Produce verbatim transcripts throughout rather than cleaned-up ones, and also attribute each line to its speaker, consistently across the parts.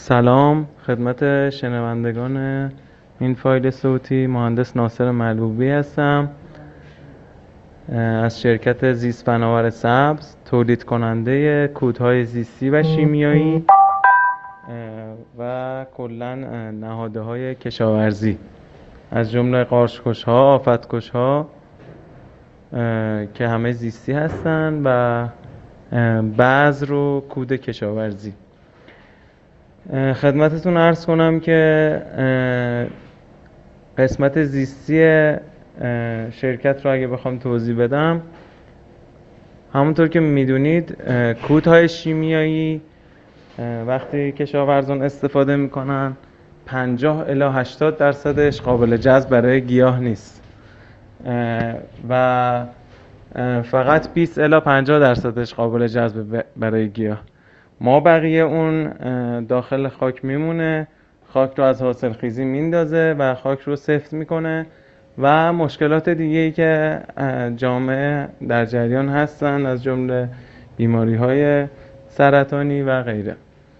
Speaker 1: سلام خدمت شنوندگان این فایل صوتی. مهندس ناصر ملبوبی هستم از شرکت زیست فناور سبز، تولید کننده کودهای زیستی و شیمیایی و کلا نهاده های کشاورزی از جمله قارچکش ها، آفتکش ها که همه زیستی هستن و بذر و کود کشاورزی. خدمتتون عرض کنم که قسمت زیستی شرکت رو اگه بخوام توضیح بدم، همونطور که میدونید کودهای شیمیایی وقتی کشاورزان استفاده میکنن پنجاه الی هشتاد درصدش قابل جذب برای گیاه نیست و فقط بیست الی پنجاه درصدش قابل جذب برای گیاه. ما بقیه اون داخل خاک میمونه، خاک رو از حاصل خیزی میندازه و خاک رو سفت میکنه و مشکلات دیگه ای که جامعه در جریان هستن از جمله بیماری های سرطانی و غیره.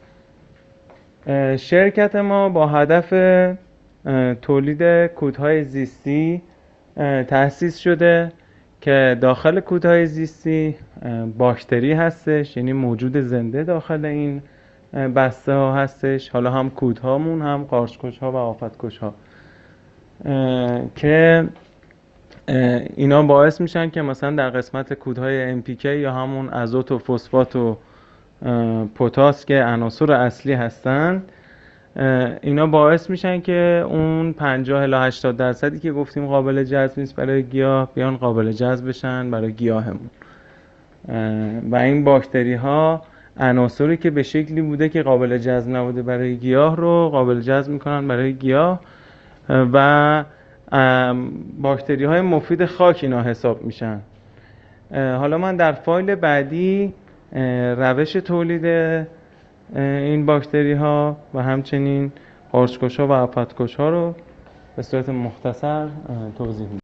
Speaker 1: شرکت ما با هدف تولید کودهای زیستی تأسیس شده که داخل کودهای زیستی باکتری هستش، یعنی موجود زنده داخل این بسته ها هستش، حالا هم کودهامون هم قارچکش ها و آفتکش ها که اینا باعث میشن که مثلا در قسمت کودهای ام پی کی یا همون ازوت و فسفات و پتاس که عناصر اصلی هستن، اینا باعث میشن که اون پنجاه الی هشتاد درصدی که گفتیم قابل جذب نیست برای گیاه بیان قابل جذب بشن برای گیاهمون. و این باکتری ها عناصری که به شکلی بوده که قابل جذب نبوده برای گیاه رو قابل جذب میکنن برای گیاه و باکتری های مفید خاک اینا حساب میشن. حالا من در فایل بعدی روش تولید این باکتری ها و همچنین قارچکش ها و آفتکش ها رو به صورت مختصر توضیح میدم.